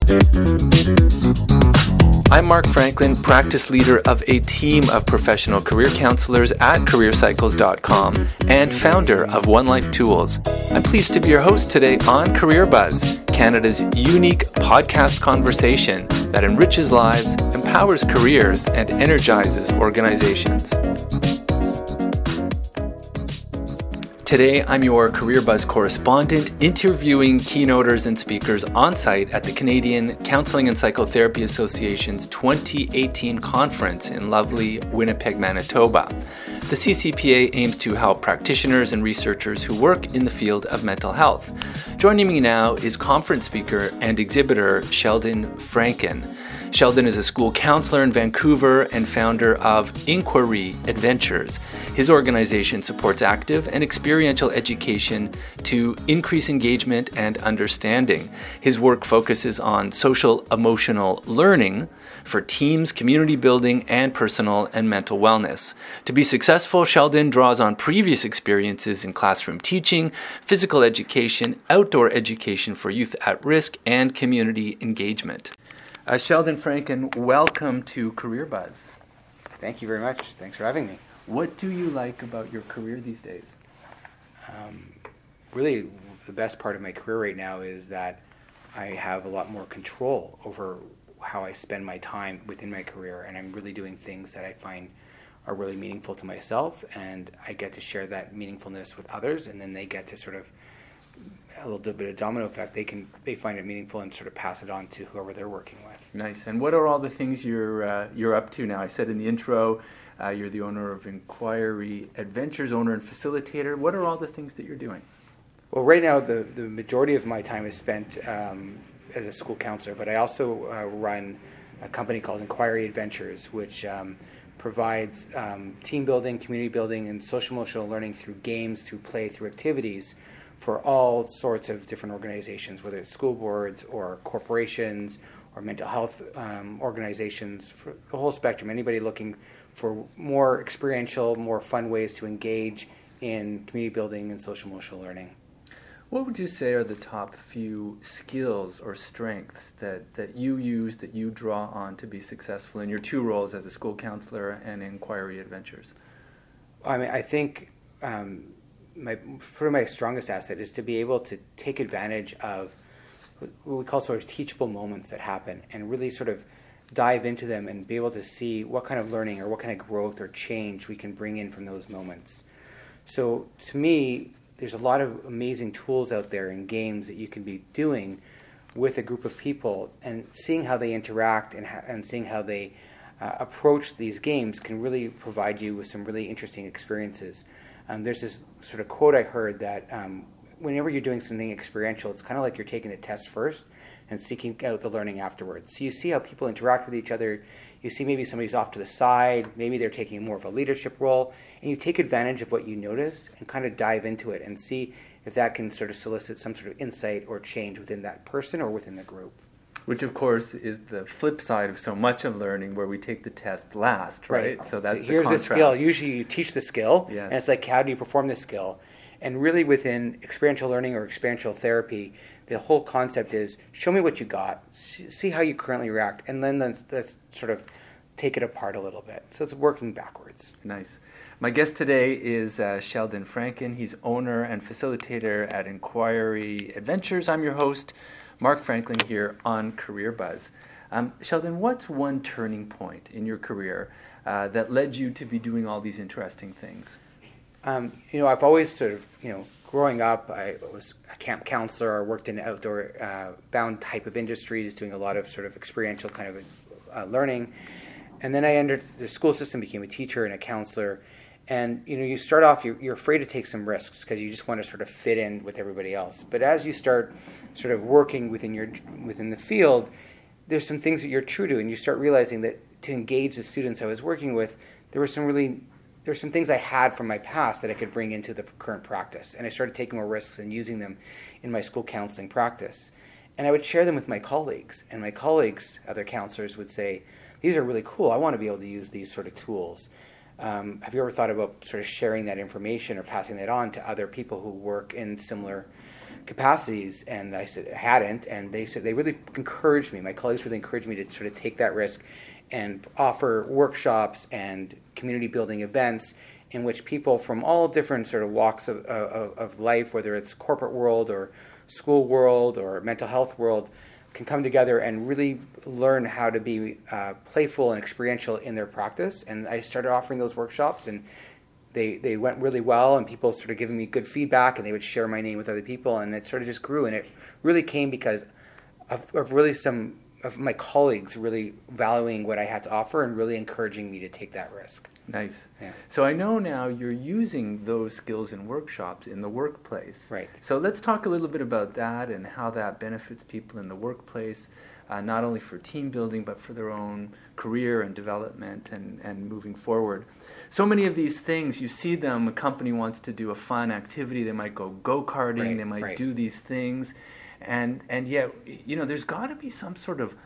I'm Mark Franklin, practice leader of a team of professional career counselors at careercycles.com and founder of One Life Tools. I'm pleased to be your host today on Career Buzz, Canada's unique podcast conversation that enriches lives, empowers careers, and energizes organizations. Today, I'm your Career Buzz correspondent, interviewing keynoters and speakers on site at the Canadian Counseling and Psychotherapy Association's 2018 conference in lovely Winnipeg, Manitoba. The CCPA aims to help practitioners and researchers who work in the field of mental health. Joining me now is conference speaker and exhibitor Sheldon Franken. Sheldon is a school counselor in Vancouver and founder of Inquiry Adventures. His organization supports active and experiential education to increase engagement and understanding. His work focuses on social emotional learning for teams, community building, and personal and mental wellness. To be successful, Sheldon draws on previous experiences in classroom teaching, physical education, outdoor education for youth at risk, and community engagement. Sheldon Franken, welcome to Career Buzz. Thank you very much. Thanks for having me. What do you like about your career these days? Really, the best part of my career right now is that I have a lot more control over how I spend my time within my career, and I'm really doing things that I find are really meaningful to myself, and I get to share that meaningfulness with others, and then they get to sort of a little bit of domino effect. They find it meaningful and sort of pass it on to whoever they're working with. Nice. And what are all the things you're up to now? I said in the intro, you're the owner of Inquiry Adventures, owner and facilitator. What are all the things that you're doing? Well, right now the majority of my time is spent as a school counselor, but I also run a company called Inquiry Adventures, which provides team building, community building, and social emotional learning through games, through play, through activities for all sorts of different organizations, whether it's school boards or corporations or mental health organizations, for the whole spectrum. Anybody looking for more experiential, more fun ways to engage in community building and social emotional learning. What would you say are the top few skills or strengths that you use, that you draw on to be successful in your two roles as a school counselor and Inquiry Adventures? I think my strongest asset is to be able to take advantage of what we call sort of teachable moments that happen and really sort of dive into them and be able to see what kind of learning or what kind of growth or change we can bring in from those moments. So to me, there's a lot of amazing tools out there in games that you can be doing with a group of people, and seeing how they interact and seeing how they approach these games can really provide you with some really interesting experiences. There's this sort of quote I heard that whenever you're doing something experiential, it's kind of like you're taking the test first and seeking out the learning afterwards. So you see how people interact with each other. You see maybe somebody's off to the side, maybe they're taking more of a leadership role, and you take advantage of what you notice and kind of dive into it and see if that can sort of solicit some sort of insight or change within that person or within the group. Which, of course, is the flip side of so much of learning, where we take the test last, right? So that's here's the the skill. Usually you teach the skill, yes. And it's like, how do you perform this skill? And really within experiential learning or experiential therapy, the whole concept is show me what you got, see how you currently react, and then let's sort of take it apart a little bit. So it's working backwards. Nice. My guest today is Sheldon Franken. He's owner and facilitator at Inquiry Adventures. I'm your host, Mark Franklin, here on Career Buzz. Sheldon, what's one turning point in your career that led you to be doing all these interesting things? I've always sort of, growing up, I was a camp counselor. I worked in outdoor bound type of industries, doing a lot of sort of experiential kind of learning. And then I entered the school system, became a teacher and a counselor. And, you start off, you're afraid to take some risks because you just want to sort of fit in with everybody else. But as you start sort of working within the field, there's some things that you're true to, and you start realizing that to engage the students I was working with, there's some things I had from my past that I could bring into the current practice. And I started taking more risks and using them in my school counseling practice. And I would share them with my colleagues. And my colleagues, other counselors, would say, these are really cool. I want to be able to use these sort of tools. Have you ever thought about sort of sharing that information or passing that on to other people who work in similar capacities, and I said I hadn't, and they said they really encouraged me. My colleagues really encouraged me to sort of take that risk and offer workshops and community building events in which people from all different sort of walks of life, whether it's corporate world or school world or mental health world, can come together and really learn how to be playful and experiential in their practice. And I started offering those workshops, and they went really well, and people started giving me good feedback, and they would share my name with other people, and it sort of just grew. And it really came because of really some of my colleagues really valuing what I had to offer and really encouraging me to take that risk. Nice. Yeah. So I know now you're using those skills in workshops in the workplace. Right. So let's talk a little bit about that and how that benefits people in the workplace, not only for team building, but for their own career and development and moving forward. So many of these things, you see them, a company wants to do a fun activity, they might go-karting, Right, they might right. do these things, and yet, there's got to be some sort of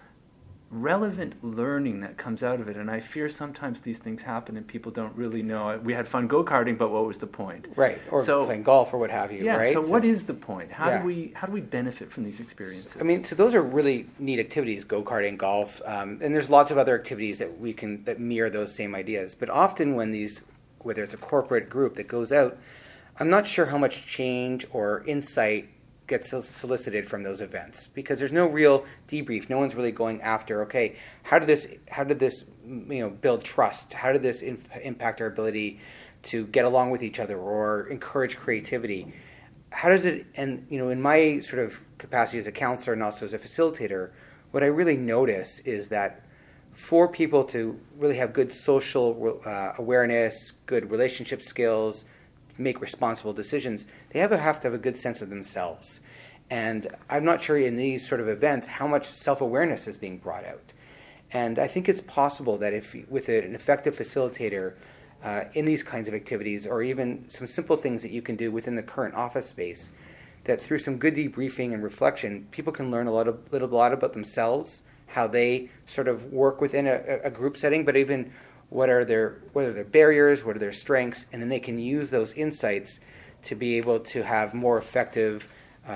relevant learning that comes out of it, and I fear sometimes these things happen and people don't really know. We had fun go-karting, but what was the point? Right, or playing golf or what have you, yeah, right? so what is the point? How Yeah. do we benefit from these experiences? I mean, so those are really neat activities, go-karting, golf, and there's lots of other activities that mirror those same ideas. But often when whether it's a corporate group that goes out, I'm not sure how much change or insight gets solicited from those events, because there's no real debrief. No one's really going after, okay, how did this build trust? How did this impact our ability to get along with each other or encourage creativity? How does it, and in my sort of capacity as a counselor and also as a facilitator, what I really notice is that for people to really have good social awareness, good relationship skills, make responsible decisions, they have to have a good sense of themselves. And I'm not sure in these sort of events how much self-awareness is being brought out. And I think it's possible that if with an effective facilitator in these kinds of activities, or even some simple things that you can do within the current office space, that through some good debriefing and reflection, people can learn a lot about themselves, how they sort of work within a group setting, but even what are their barriers, what are their strengths, and then they can use those insights to be able to have more effective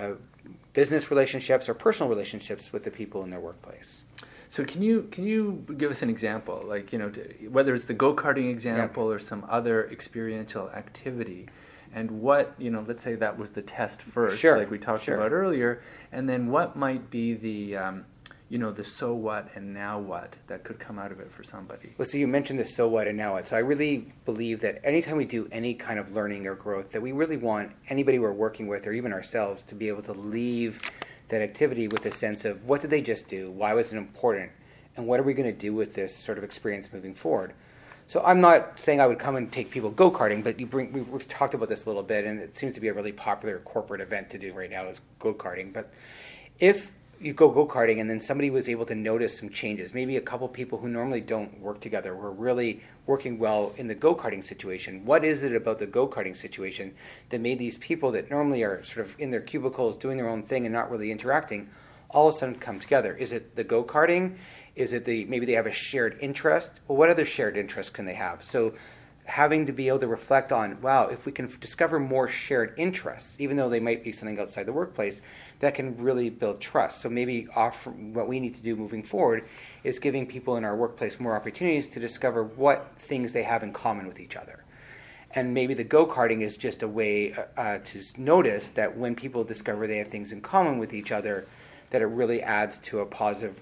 business relationships or personal relationships with the people in their workplace. So can you give us an example, like whether it's the go-karting example or some other experiential activity, and what let's say that was the test first, like we talked about earlier, and then what might be the the so what and now what that could come out of it for somebody. Well, so you mentioned the so what and now what. So I really believe that anytime we do any kind of learning or growth, that we really want anybody we're working with or even ourselves to be able to leave that activity with a sense of what did they just do, why was it important, and what are we going to do with this sort of experience moving forward. So I'm not saying I would come and take people go-karting, but we've talked about this a little bit, and it seems to be a really popular corporate event to do right now is go-karting. But if you go-karting and then somebody was able to notice some changes, maybe a couple people who normally don't work together were really working well in the go-karting situation. What is it about the go-karting situation that made these people that normally are sort of in their cubicles doing their own thing and not really interacting all of a sudden come together? Is it the go-karting? Is it maybe they have a shared interest? Well, what other shared interests can they have? So having to be able to reflect on, wow, if we can discover more shared interests, even though they might be something outside the workplace, that can really build trust. So maybe what we need to do moving forward is giving people in our workplace more opportunities to discover what things they have in common with each other. And maybe the go-karting is just a way to notice that when people discover they have things in common with each other, that it really adds to a positive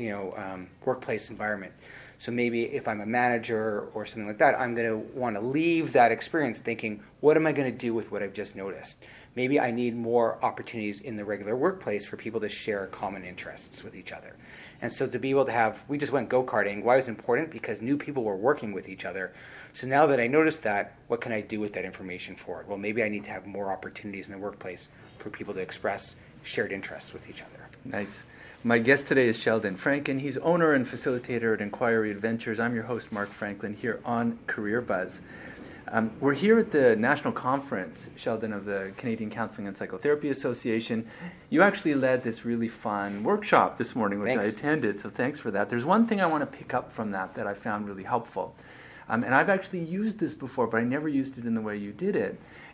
workplace environment. So maybe if I'm a manager or something like that, I'm going to want to leave that experience thinking, what am I going to do with what I've just noticed? Maybe I need more opportunities in the regular workplace for people to share common interests with each other. And so to be able to we just went go-karting. Why was it important? Because new people were working with each other. So now that I noticed that, what can I do with that information forward? Well, maybe I need to have more opportunities in the workplace for people to express shared interests with each other. Nice. My guest today is Sheldon Franken. He's owner and facilitator at Inquiry Adventures. I'm your host, Mark Franklin, here on Career Buzz. We're here at the national conference, Sheldon, of the Canadian Counseling and Psychotherapy Association. You actually led this really fun workshop this morning, which I attended, so thanks for that. There's one thing I want to pick up from that I found really helpful. And I've actually used this before, but I never used it in the way you did it.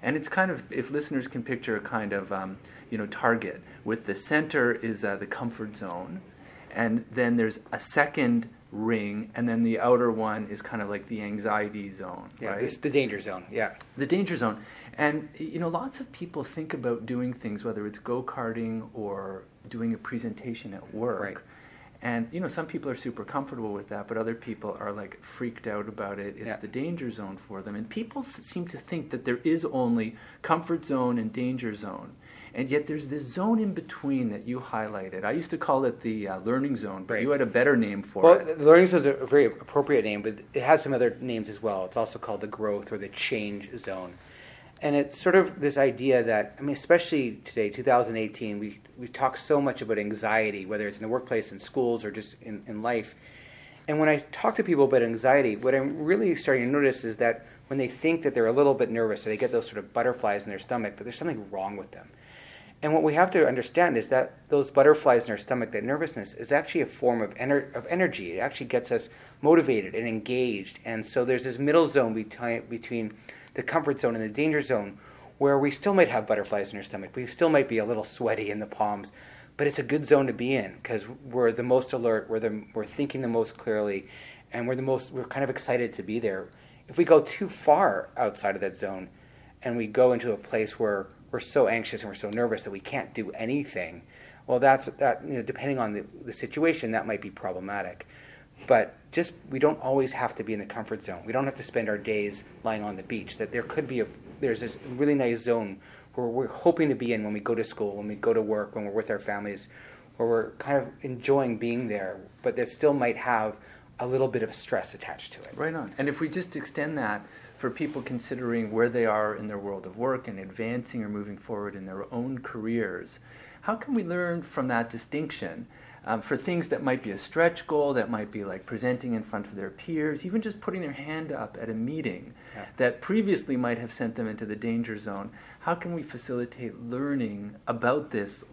And it's kind of, if listeners can picture a kind of, target, with the center is the comfort zone, and then there's a second ring, and then the outer one is kind of like the anxiety zone, right? It's the danger zone, The danger zone. And, lots of people think about doing things, whether it's go-karting or doing a presentation at work. Right. And, some people are super comfortable with that, but other people are like freaked out about it. It's the danger zone for them. And people seem to think that there is only comfort zone and danger zone. And yet there's this zone in between that you highlighted. I used to call it the learning zone, but you had a better name for it. Well, the learning zone is a very appropriate name, but it has some other names as well. It's also called the growth or the change zone. And it's sort of this idea that, especially today, 2018, we talk so much about anxiety, whether it's in the workplace, in schools, or just in life. And when I talk to people about anxiety, what I'm really starting to notice is that when they think that they're a little bit nervous, or they get those sort of butterflies in their stomach, that there's something wrong with them. And what we have to understand is that those butterflies in our stomach, that nervousness, is actually a form of energy. It actually gets us motivated and engaged. And so there's this middle zone between the comfort zone and the danger zone, where we still might have butterflies in our stomach. We still might be a little sweaty in the palms, but it's a good zone to be in because we're the most alert, we're thinking the most clearly, and we're kind of excited to be there. If we go too far outside of that zone and we go into a place where we're so anxious and we're so nervous that we can't do anything, well, depending on the situation, that might be problematic. But we don't always have to be in the comfort zone. We don't have to spend our days lying on the beach. That there's this really nice zone where we're hoping to be in when we go to school, when we go to work, when we're with our families, where we're kind of enjoying being there, but that still might have a little bit of stress attached to it. Right on. And if we just extend that for people considering where they are in their world of work and advancing or moving forward in their own careers, how can we learn from that distinction for things that might be a stretch goal, that might be like presenting in front of their peers, even just putting their hand up at a meeting that previously might have sent them into the danger zone? How can we facilitate learning about this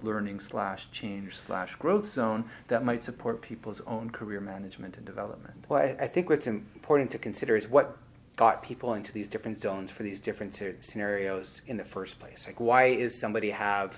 learning/change/growth zone that might support people's own career management and development? Well, I think what's important to consider is what got people into these different zones for these different scenarios in the first place. Like, why is somebody have,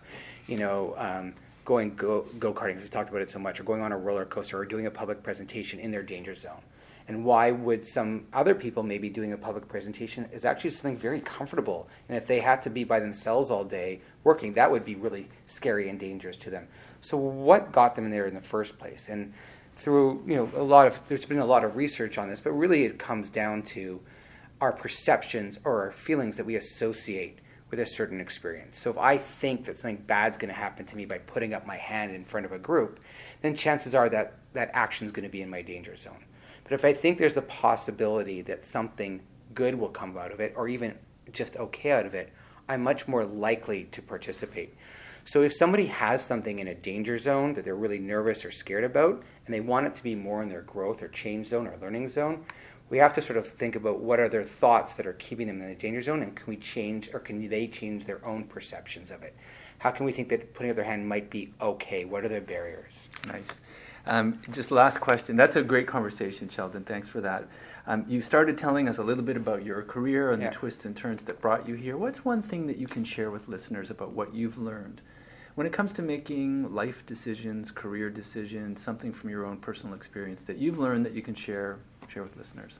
going go-karting, we talked about it so much, or going on a roller coaster, or doing a public presentation in their danger zone? And why would some other people maybe doing a public presentation is actually something very comfortable? And if they had to be by themselves all day working, that would be really scary and dangerous to them. So what got them there in the first place? And through, there's been a lot of research on this, but really it comes down to our perceptions or our feelings that we associate with a certain experience. So if I think that something bad's going to happen to me by putting up my hand in front of a group, then chances are that action is going to be in my danger zone. But if I think there's the possibility that something good will come out of it, or even just okay out of it, I'm much more likely to participate. So if somebody has something in a danger zone that they're really nervous or scared about, and they want it to be more in their growth or change zone or learning zone, we have to sort of think about what are their thoughts that are keeping them in the danger zone, and can we change, or can they change their own perceptions of it? How can we think that putting up their hand might be okay? What are their barriers? Nice. Just last question. That's a great conversation, Sheldon. Thanks for that. You started telling us a little bit about your career and the twists and turns that brought you here. What's one thing that you can share with listeners about what you've learned when it comes to making life decisions, career decisions, something from your own personal experience that you've learned that you can share with listeners?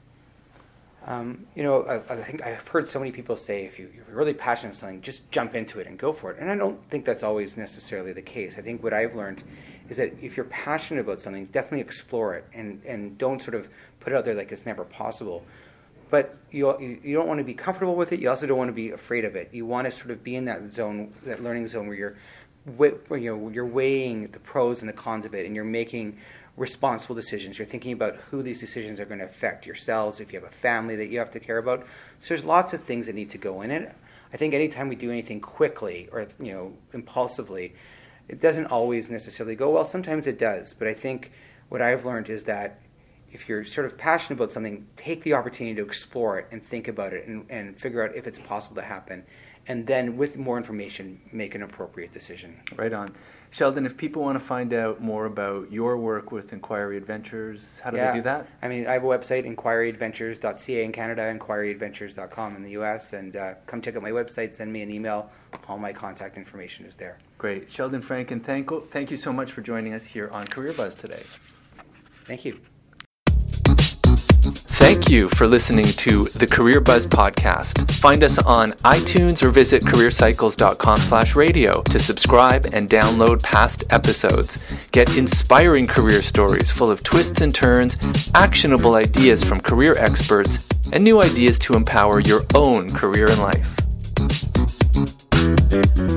I think I've heard so many people say, if you're really passionate about something, just jump into it and go for it. And I don't think that's always necessarily the case. I think what I've learned is that if you're passionate about something, definitely explore it and don't sort of put it out there like it's never possible. But you don't want to be comfortable with it. You also don't want to be afraid of it. You want to sort of be in that zone, that learning zone where you're weighing the pros and the cons of it, and you're making responsible decisions. You're thinking about who these decisions are going to affect, yourselves, if you have a family that you have to care about. So there's lots of things that need to go in it. I think anytime we do anything quickly or impulsively, it doesn't always necessarily go well. Sometimes it does. But I think what I've learned is that if you're sort of passionate about something, take the opportunity to explore it and think about it and figure out if it's possible to happen. and then with more information, make an appropriate decision. Right on. Sheldon, if people want to find out more about your work with Inquiry Adventures, how do they do that? I mean, I have a website, inquiryadventures.ca in Canada, inquiryadventures.com in the US, and come check out my website, send me an email. All my contact information is there. Great. Sheldon Franken, thank you so much for joining us here on Career Buzz today. Thank you. Thank you for listening to the Career Buzz podcast. Find us on iTunes or visit careercycles.com/radio to subscribe and download past episodes. Get inspiring career stories full of twists and turns, actionable ideas from career experts, and new ideas to empower your own career and life.